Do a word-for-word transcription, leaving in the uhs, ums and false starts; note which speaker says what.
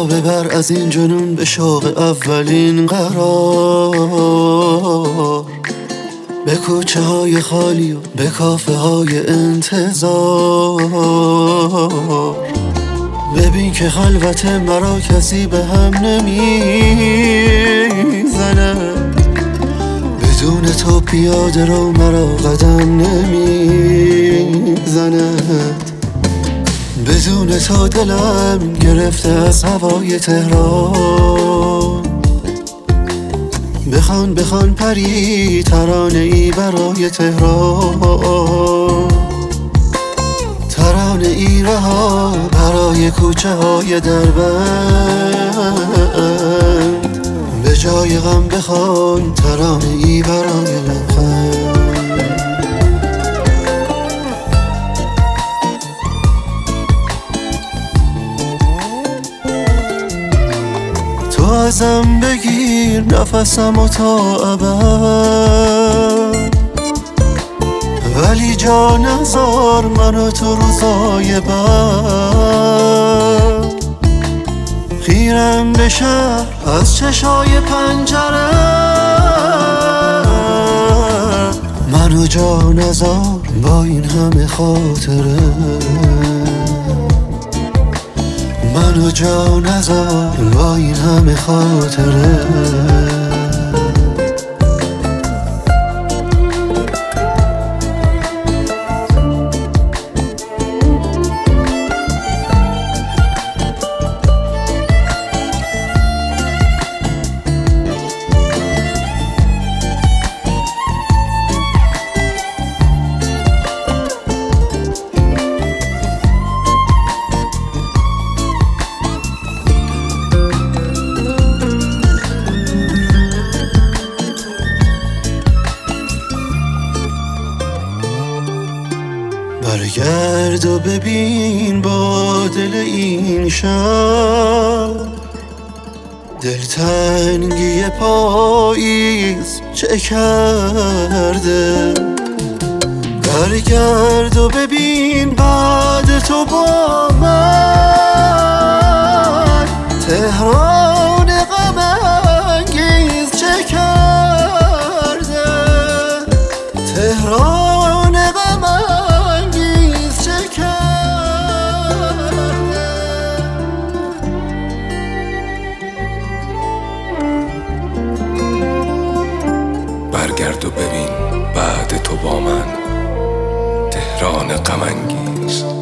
Speaker 1: پا ببر از این جنون به شوق اولین قرار، به کوچه های خالی و به کافه های انتظار. ببین که خلوت مرا کسی به هم نمیزنه، بدون تو پیاده رو مرا قدم نمیزند. بدون تو دلم گرفته از هوای تهران. بخوان بخوان پری ترانه ای برای تهران، ترانه ای رها برای کوچه های دربند. به جای غم بخوان ترانه ای برای لبخند. تو ازم بگیر نفسم و تا ابد، ولی جا نذار منو تو روزای بد. خیرم به شهر از چشای پنجره، منو جا نذار با این همه خاطره. منو جا نذار با این همه خاطره. برگرد و ببین با دل این شب، دلتنگی پاییز چه کرده. برگرد و ببین بعد تو با من، تهران غم انگیز چه کرده. تهران غم
Speaker 2: برگرد و ببین بعد تو با من، تهران غم انگیز